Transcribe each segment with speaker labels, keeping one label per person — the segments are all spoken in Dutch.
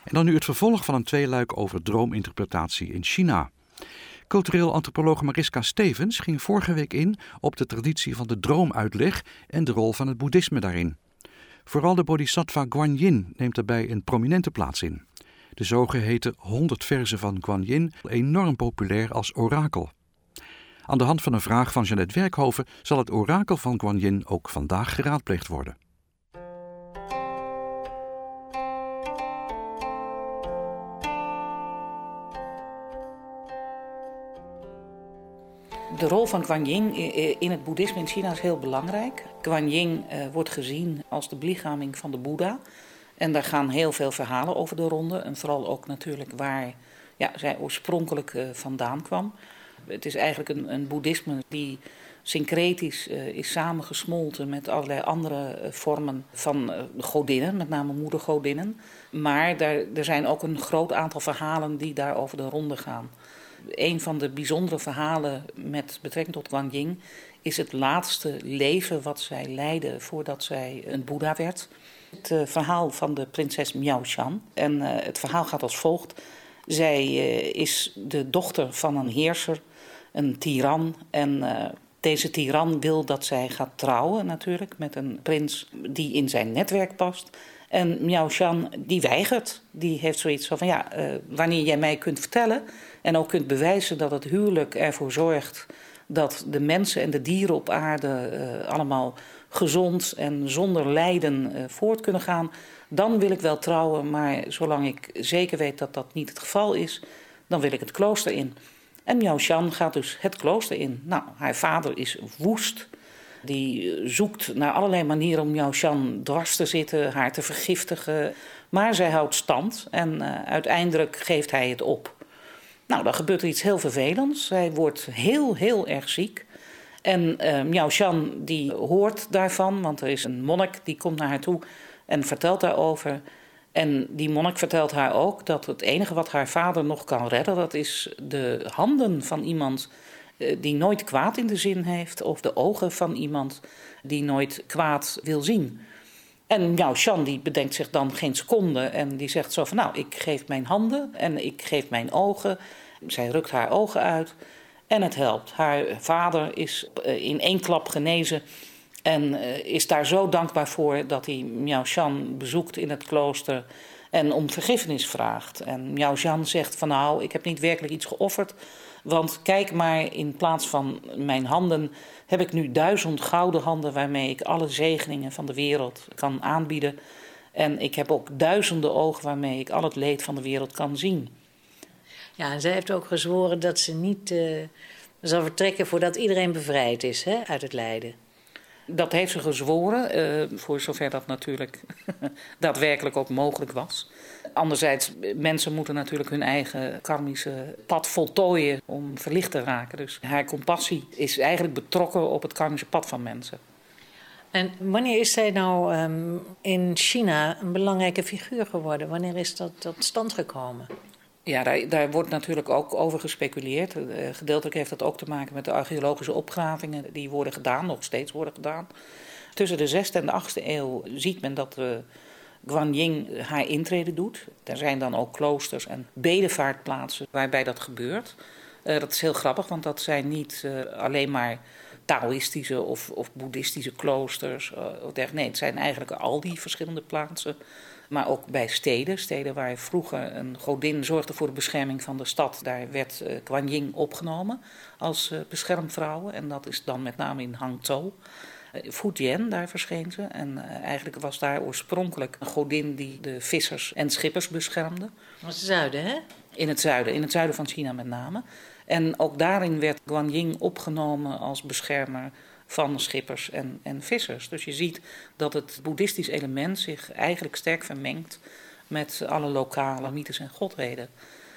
Speaker 1: En dan nu het vervolg van een tweeluik over droominterpretatie in China. Cultureel antropoloog Mariska Stevens ging vorige week in op de traditie van de droomuitleg en de rol van het boeddhisme daarin. Vooral de bodhisattva Guanyin neemt daarbij een prominente plaats in. De zogeheten 100 verzen van Guanyin, enorm populair als orakel. Aan de hand van een vraag van Jeanette Werkhoven zal het orakel van Guanyin ook vandaag geraadpleegd worden.
Speaker 2: De rol van Guanyin in het boeddhisme in China is heel belangrijk. Guanyin wordt gezien als de belichaming van de Boeddha. En daar gaan heel veel verhalen over de ronde. En vooral ook natuurlijk waar zij oorspronkelijk vandaan kwam. Het is eigenlijk een boeddhisme die syncretisch is samengesmolten met allerlei andere vormen van godinnen, met name moedergodinnen. Maar er zijn ook een groot aantal verhalen die daar over de ronde gaan. Een van de bijzondere verhalen met betrekking tot Guanyin is het laatste leven wat zij leidde voordat zij een boeddha werd. Het verhaal van de prinses Miao Shan. En het verhaal gaat als volgt. Zij is de dochter van een heerser, een tiran. En deze tiran wil dat zij gaat trouwen natuurlijk met een prins die in zijn netwerk past. En Miao Shan die weigert. Die heeft zoiets van wanneer jij mij kunt vertellen en ook kunt bewijzen dat het huwelijk ervoor zorgt dat de mensen en de dieren op aarde allemaal gezond en zonder lijden voort kunnen gaan, dan wil ik wel trouwen, maar zolang ik zeker weet dat dat niet het geval is, dan wil ik het klooster in. En Miao Shan gaat dus het klooster in. Nou, haar vader is woest. Die zoekt naar allerlei manieren om Miao Shan dwars te zitten, haar te vergiftigen. Maar zij houdt stand en uiteindelijk geeft hij het op. Nou, dan gebeurt er iets heel vervelends. Zij wordt heel erg ziek. En Miao Shan die hoort daarvan, want er is een monnik die komt naar haar toe en vertelt daarover. En die monnik vertelt haar ook dat het enige wat haar vader nog kan redden, dat is de handen van iemand die nooit kwaad in de zin heeft, of de ogen van iemand die nooit kwaad wil zien. En Miao Shan die bedenkt zich dan geen seconde en die zegt zo van ik geef mijn handen en ik geef mijn ogen. Zij rukt haar ogen uit en het helpt. Haar vader is in één klap genezen en is daar zo dankbaar voor dat hij Miao Shan bezoekt in het klooster en om vergiffenis vraagt. En Miao Shan zegt van ik heb niet werkelijk iets geofferd, want kijk maar, in plaats van mijn handen heb ik nu 1000 gouden handen waarmee ik alle zegeningen van de wereld kan aanbieden. En ik heb ook duizenden ogen waarmee ik al het leed van de wereld kan zien.
Speaker 3: Ja, en zij heeft ook gezworen dat ze niet zal vertrekken voordat iedereen bevrijd is uit het lijden.
Speaker 2: Dat heeft ze gezworen, voor zover dat natuurlijk daadwerkelijk ook mogelijk was. Anderzijds, mensen moeten natuurlijk hun eigen karmische pad voltooien om verlicht te raken. Dus haar compassie is eigenlijk betrokken op het karmische pad van mensen.
Speaker 3: En wanneer is zij nou in China een belangrijke figuur geworden? Wanneer is dat tot stand gekomen?
Speaker 2: Ja, daar wordt natuurlijk ook over gespeculeerd. Gedeeltelijk heeft dat ook te maken met de archeologische opgravingen die worden gedaan, nog steeds worden gedaan. Tussen de 6e en de 8e eeuw ziet men dat Guanyin haar intrede doet. Er zijn dan ook kloosters en bedevaartplaatsen waarbij dat gebeurt. Dat is heel grappig, want dat zijn niet alleen maar Taoïstische of boeddhistische kloosters. Nee, het zijn eigenlijk al die verschillende plaatsen. Maar ook bij steden waar vroeger een godin zorgde voor de bescherming van de stad. Daar werd Guanyin opgenomen als beschermvrouw. En dat is dan met name in Hangzhou. Fujian, daar verscheen ze. En eigenlijk was daar oorspronkelijk een godin die de vissers en schippers beschermde.
Speaker 3: Dat is het zuiden, hè?
Speaker 2: In het zuiden van China met name. En ook daarin werd Guanyin opgenomen als beschermer van schippers en vissers. Dus je ziet dat het boeddhistisch element zich eigenlijk sterk vermengt met alle lokale mythes en godheden.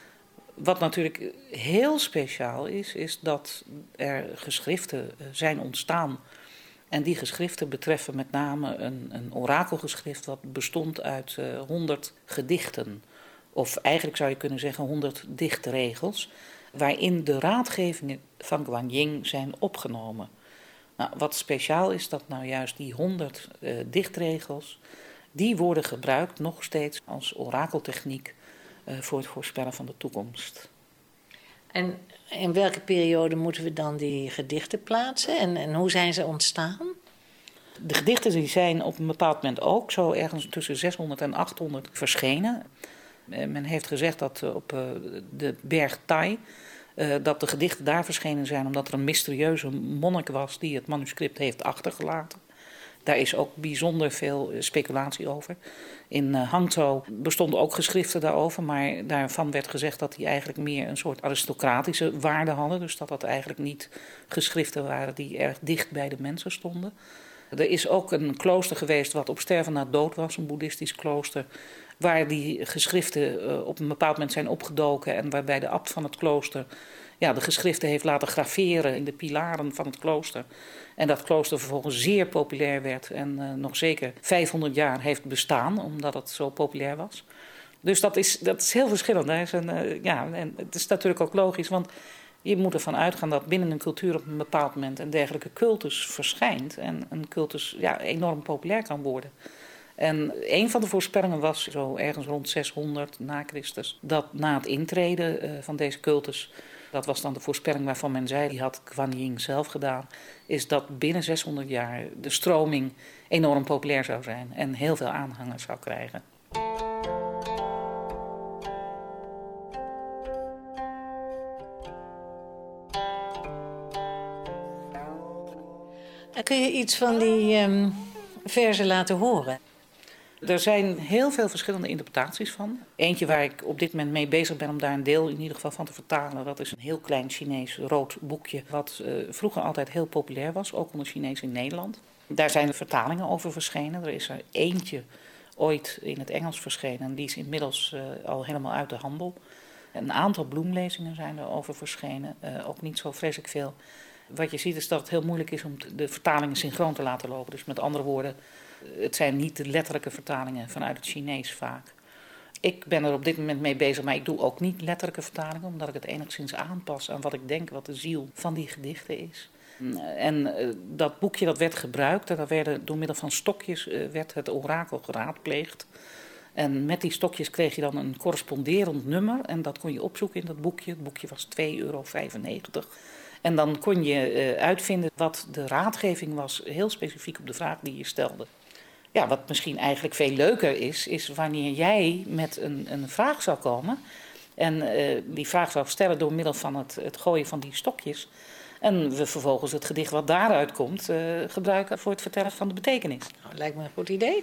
Speaker 2: Wat natuurlijk heel speciaal is dat er geschriften zijn ontstaan. En die geschriften betreffen met name een orakelgeschrift wat bestond uit 100 gedichten. Of eigenlijk zou je kunnen zeggen 100 dichtregels, waarin de raadgevingen van Guanyin zijn opgenomen. Nou, wat speciaal is dat nou juist die 100 dichtregels, die worden gebruikt nog steeds als orakeltechniek voor het voorspellen van de toekomst.
Speaker 3: En in welke periode moeten we dan die gedichten plaatsen en hoe zijn ze ontstaan?
Speaker 2: De gedichten die zijn op een bepaald moment ook zo ergens tussen 600 en 800 verschenen. Men heeft gezegd dat op de berg Tai, dat de gedichten daar verschenen zijn omdat er een mysterieuze monnik was die het manuscript heeft achtergelaten. Daar is ook bijzonder veel speculatie over. In Hangzhou bestonden ook geschriften daarover, maar daarvan werd gezegd dat die eigenlijk meer een soort aristocratische waarde hadden. Dus dat eigenlijk niet geschriften waren die erg dicht bij de mensen stonden. Er is ook een klooster geweest wat op sterven na dood was, een boeddhistisch klooster, waar die geschriften op een bepaald moment zijn opgedoken en waarbij de abt van het klooster de geschriften heeft laten graveren in de pilaren van het klooster. En dat klooster vervolgens zeer populair werd en nog zeker 500 jaar heeft bestaan, omdat het zo populair was. Dus dat is heel verschillend. En het is natuurlijk ook logisch, want je moet ervan uitgaan dat binnen een cultuur op een bepaald moment een dergelijke cultus verschijnt. En een cultus enorm populair kan worden. En een van de voorspellingen was zo ergens rond 600 na Christus, dat na het intreden van deze cultus, dat was dan de voorspelling waarvan men zei, die had Guan Yin zelf gedaan, is dat binnen 600 jaar de stroming enorm populair zou zijn en heel veel aanhangers zou krijgen.
Speaker 3: Kun je iets van die verzen laten horen?
Speaker 2: Er zijn heel veel verschillende interpretaties van. Eentje waar ik op dit moment mee bezig ben om daar een deel in ieder geval van te vertalen. Dat is een heel klein Chinees rood boekje wat vroeger altijd heel populair was, ook onder Chinees in Nederland. Daar zijn vertalingen over verschenen. Er is er eentje ooit in het Engels verschenen. Die is inmiddels al helemaal uit de handel. Een aantal bloemlezingen zijn er over verschenen. Ook niet zo vreselijk veel. Wat je ziet is dat het heel moeilijk is om de vertalingen synchroon te laten lopen. Dus met andere woorden, het zijn niet de letterlijke vertalingen vanuit het Chinees vaak. Ik ben er op dit moment mee bezig, maar ik doe ook niet letterlijke vertalingen, omdat ik het enigszins aanpas aan wat ik denk wat de ziel van die gedichten is. En dat boekje dat werd gebruikt, en daar werden door middel van stokjes werd het orakel geraadpleegd. En met die stokjes kreeg je dan een corresponderend nummer en dat kon je opzoeken in dat boekje. Het boekje was €2,95. En dan kon je uitvinden wat de raadgeving was, heel specifiek op de vraag die je stelde. Ja, wat misschien eigenlijk veel leuker is wanneer jij met een vraag zou komen. En die vraag zou stellen door middel van het gooien van die stokjes. En we vervolgens het gedicht wat daaruit komt gebruiken voor het vertellen van de betekenis.
Speaker 3: Nou, lijkt me een goed idee.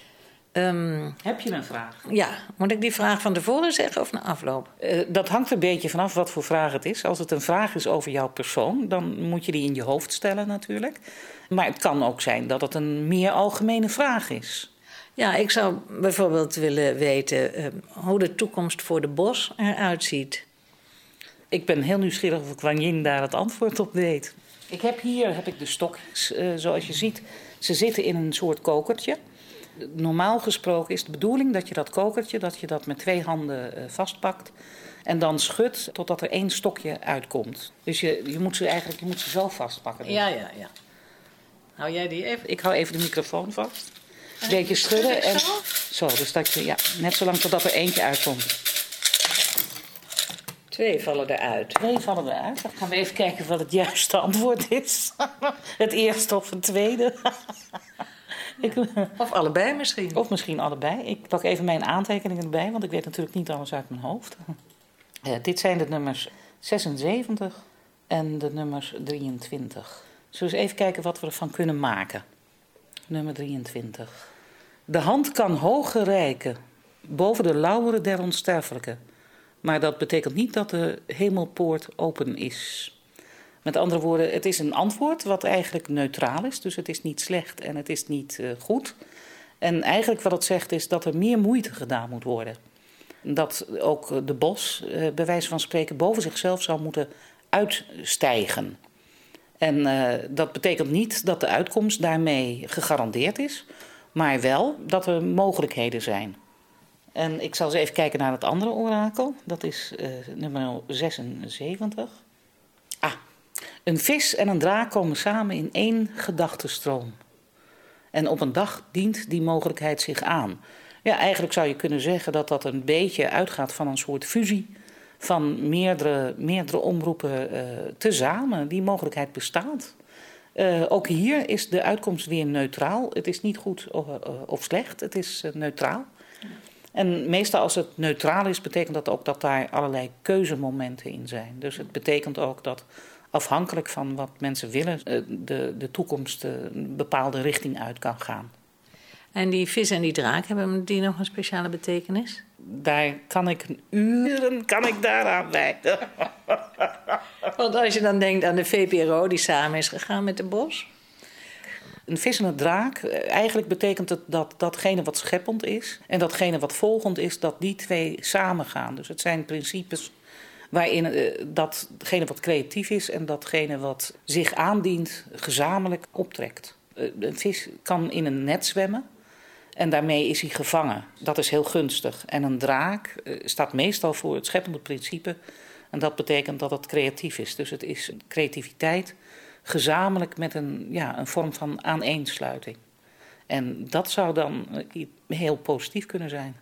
Speaker 2: Heb je een vraag?
Speaker 3: Ja, moet ik die vraag van tevoren zeggen of na afloop?
Speaker 2: Dat hangt een beetje vanaf wat voor vraag het is. Als het een vraag is over jouw persoon, dan moet je die in je hoofd stellen natuurlijk. Maar het kan ook zijn dat het een meer algemene vraag is.
Speaker 3: Ja, ik zou bijvoorbeeld willen weten hoe de toekomst voor de bos eruit ziet.
Speaker 2: Ik ben heel nieuwsgierig of Guan Yin daar het antwoord op weet. Hier heb ik de stokjes. Zoals je ziet, ze zitten in een soort kokertje. Normaal gesproken is de bedoeling dat je dat kokertje met 2 handen vastpakt. En dan schudt totdat er 1 stokje uitkomt. Dus je moet ze zo vastpakken. Dus.
Speaker 3: Ja. Hou jij die even?
Speaker 2: Ik hou even de microfoon vast. Een beetje schudden. En zo, dus dat je, net zolang totdat er eentje uitkomt.
Speaker 3: 2 vallen eruit.
Speaker 2: 2 vallen eruit. Dan gaan we even kijken wat het juiste antwoord is. Het eerste of het tweede.
Speaker 3: Of allebei misschien.
Speaker 2: Of misschien allebei. Ik pak even mijn aantekeningen erbij, want ik weet natuurlijk niet alles uit mijn hoofd. Dit zijn de nummers 76 en de nummers 23. Zullen we eens even kijken wat we ervan kunnen maken. Nummer 23. De hand kan hoger reiken, boven de lauweren der onsterfelijke. Maar dat betekent niet dat de hemelpoort open is. Met andere woorden, het is een antwoord wat eigenlijk neutraal is. Dus het is niet slecht en het is niet goed. En eigenlijk wat het zegt is dat er meer moeite gedaan moet worden. Dat ook de bos, bij wijze van spreken, boven zichzelf zou moeten uitstijgen. En dat betekent niet dat de uitkomst daarmee gegarandeerd is. Maar wel dat er mogelijkheden zijn. En ik zal eens even kijken naar het andere orakel. Dat is nummer 76. Een vis en een draak komen samen in 1 gedachtenstroom. En op een dag dient die mogelijkheid zich aan. Ja, eigenlijk zou je kunnen zeggen dat dat een beetje uitgaat van een soort fusie van meerdere omroepen tezamen. Die mogelijkheid bestaat. Ook hier is de uitkomst weer neutraal. Het is niet goed of slecht, het is neutraal. En meestal als het neutraal is, betekent dat ook dat daar allerlei keuzemomenten in zijn. Dus het betekent ook dat afhankelijk van wat mensen willen, de toekomst een bepaalde richting uit kan gaan.
Speaker 3: En die vis en die draak, hebben die nog een speciale betekenis?
Speaker 2: Daar kan ik uren daaraan wijden.
Speaker 3: Want als je dan denkt aan de VPRO die samen is gegaan met de Bos.
Speaker 2: Een vis en een draak, eigenlijk betekent het dat datgene wat scheppend is en datgene wat volgend is, dat die twee samengaan. Dus het zijn principes waarin datgene wat creatief is en datgene wat zich aandient gezamenlijk optrekt. Een vis kan in een net zwemmen en daarmee is hij gevangen. Dat is heel gunstig. En een draak staat meestal voor het scheppende principe en dat betekent dat het creatief is. Dus het is creativiteit gezamenlijk met een vorm van aaneensluiting. En dat zou dan heel positief kunnen zijn.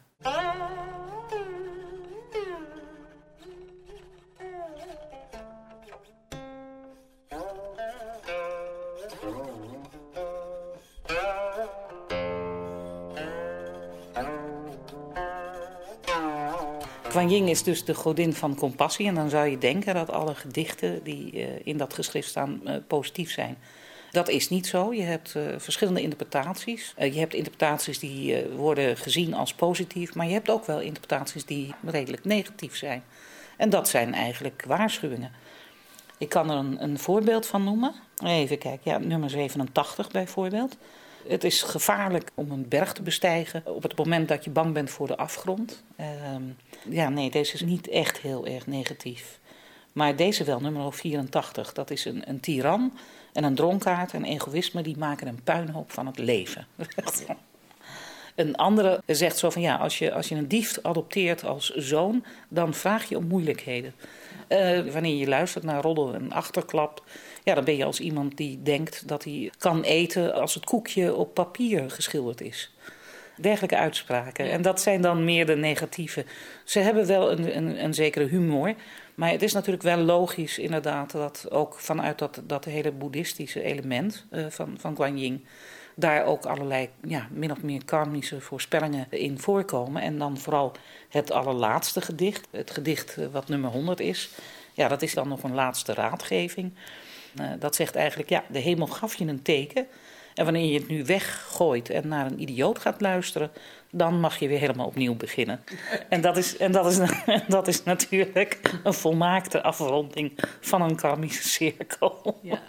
Speaker 2: Kuan Yin is dus de godin van compassie. En dan zou je denken dat alle gedichten die in dat geschrift staan positief zijn. Dat is niet zo. Je hebt verschillende interpretaties. Je hebt interpretaties die worden gezien als positief. Maar je hebt ook wel interpretaties die redelijk negatief zijn. En dat zijn eigenlijk waarschuwingen. Ik kan er een voorbeeld van noemen. Even kijken, ja, nummer 87 bijvoorbeeld. Het is gevaarlijk om een berg te bestijgen op het moment dat je bang bent voor de afgrond. Deze is niet echt heel erg negatief. Maar deze wel, nummer 84, dat is een tiran en een dronkaard en egoïsme die maken een puinhoop van het leven. Een andere zegt zo van ja, als je een dief adopteert als zoon, dan vraag je om moeilijkheden. Wanneer je luistert naar roddel en achterklap, ja, dan ben je als iemand die denkt dat hij kan eten als het koekje op papier geschilderd is. Dergelijke uitspraken. Ja. En dat zijn dan meer de negatieve. Ze hebben wel een zekere humor. Maar het is natuurlijk wel logisch inderdaad dat ook vanuit dat hele boeddhistische element van Kuan Yin daar ook allerlei min of meer karmische voorspellingen in voorkomen. En dan vooral het allerlaatste gedicht, het gedicht wat nummer 100 is. Ja, dat is dan nog een laatste raadgeving. Dat zegt eigenlijk, de hemel gaf je een teken. En wanneer je het nu weggooit en naar een idioot gaat luisteren, dan mag je weer helemaal opnieuw beginnen. En dat is natuurlijk een volmaakte afronding van een karmische cirkel.
Speaker 3: Ja.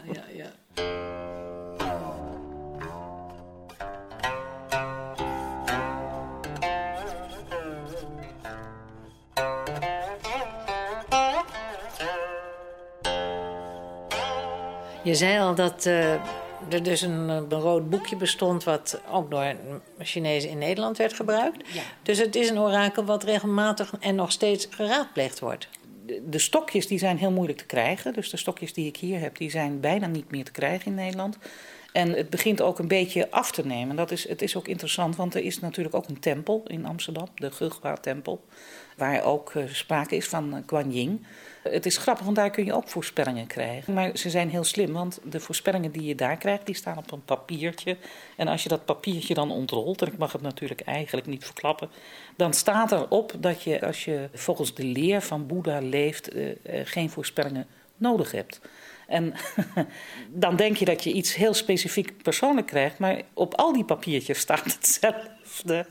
Speaker 3: Je zei al dat er dus een rood boekje bestond wat ook door Chinezen in Nederland werd gebruikt. Ja. Dus het is een orakel wat regelmatig en nog steeds geraadpleegd wordt.
Speaker 2: De stokjes die zijn heel moeilijk te krijgen. Dus de stokjes die ik hier heb, die zijn bijna niet meer te krijgen in Nederland. En het begint ook een beetje af te nemen. Het is ook interessant, want er is natuurlijk ook een tempel in Amsterdam, de Geugwa-tempel, waar ook sprake is van Kuan Yin. Het is grappig, want daar kun je ook voorspellingen krijgen. Maar ze zijn heel slim, want de voorspellingen die je daar krijgt, die staan op een papiertje. En als je dat papiertje dan ontrolt, en ik mag het natuurlijk eigenlijk niet verklappen, dan staat erop dat je, als je volgens de leer van Boeddha leeft, geen voorspellingen nodig hebt. En dan denk je dat je iets heel specifiek persoonlijk krijgt, maar op al die papiertjes staat hetzelfde.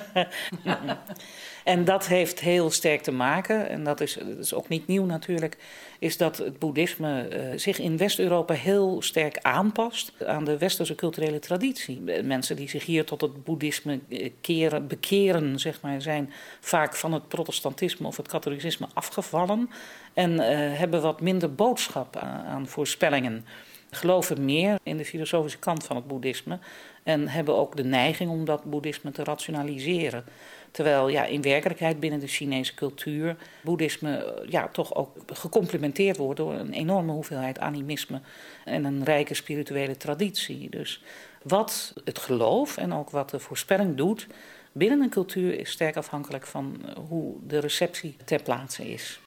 Speaker 2: En dat heeft heel sterk te maken, en dat is ook niet nieuw natuurlijk, is dat het boeddhisme zich in West-Europa heel sterk aanpast aan de westerse culturele traditie. Mensen die zich hier tot het boeddhisme bekeren, zeg maar, zijn vaak van het protestantisme of het katholicisme afgevallen en hebben wat minder boodschap aan voorspellingen. Geloven meer in de filosofische kant van het boeddhisme en hebben ook de neiging om dat boeddhisme te rationaliseren. Terwijl in werkelijkheid binnen de Chinese cultuur boeddhisme toch ook gecomplementeerd wordt door een enorme hoeveelheid animisme en een rijke spirituele traditie. Dus wat het geloof en ook wat de voorspelling doet, binnen een cultuur is sterk afhankelijk van hoe de receptie ter plaatse is.